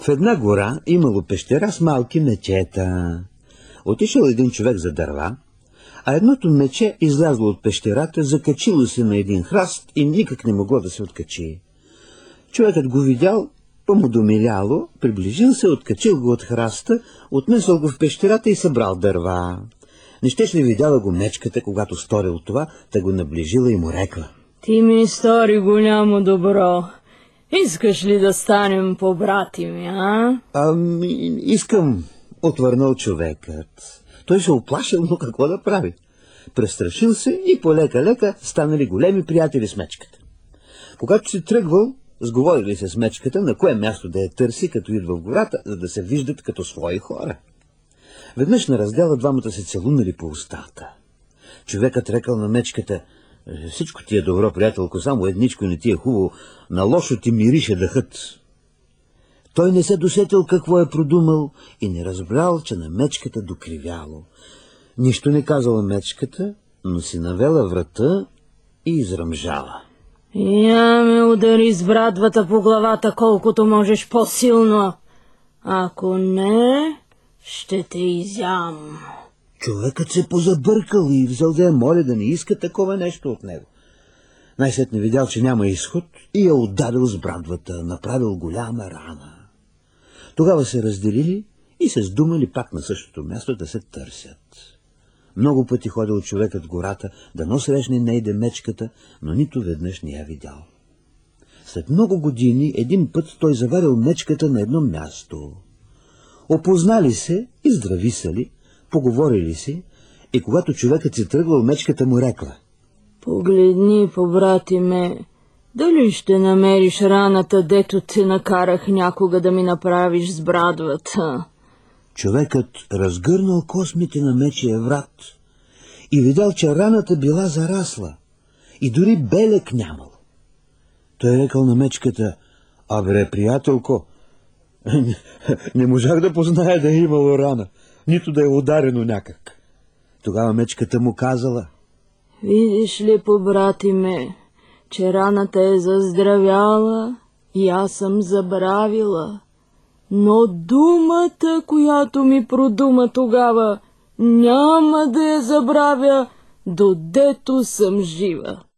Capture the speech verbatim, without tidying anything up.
В една гора имало пещера с малки мечета. Отишъл един човек за дърва, а едното мече излязло от пещерата, закачило се на един храст и никак не могло да се откачи. Човекът го видял, по-му домиляло, приближил се, откачил го от храста, отнесъл го в пещерата и събрал дърва. Не щеш ли видяла го мечката, когато сторил това, та го наближила и му рекла: ти ми стори голямо добро. Искаш ли да станем по-брати ми, а? Ами, искам, отвърнал човекът. Той се оплашил, но какво да прави? Престрашил се и полека-лека станали големи приятели с мечката. Когато си тръгвал, сговорили се с мечката на кое място да я търси, като идва в гората, за да се виждат като свои хора. Веднъж на раздела двамата се целунали по устата. Човекът рекал на мечката: всичко ти е добро, приятелко, само едничко не ти е хубаво, на лошо ти мирише дъхът. Той не се досетил какво е продумал и не разбрал, че на мечката докривяло. Нищо не казала мечката, но си навела врата и изръмжала. Я ме удари с брадвата по главата колкото можеш по-силно. Ако не, ще те изям. Човекът се позабъркал и взел да я моля да не иска такова нещо от него. Най-сетне видял, че няма изход и я ударил с брадвата, направил голяма рана. Тогава се разделили и се сдумали пак на същото място да се търсят. Много пъти ходил човекът в гората, дано срещне нейде мечката, но нито веднъж не я видял. След много години един път той заварил мечката на едно място. Опознали се и здрависали, поговорили си, и когато човекът си тръгвал, мечката му рекла: погледни, побрати ме, дали ще намериш раната, дето те накарах някога да ми направиш с брадвата? Човекът разгърнал космите на мечия врат и видял, че раната била зарасла и дори белек нямал. Той рекал на мечката: абре, приятелко, не можах да позная да е имало рана, нито да е ударено някак. Тогава мечката му казала: видиш ли, побрати ме, че раната е заздравяла и аз съм забравила, но думата, която ми продума тогава, няма да я забравя, додето съм жива.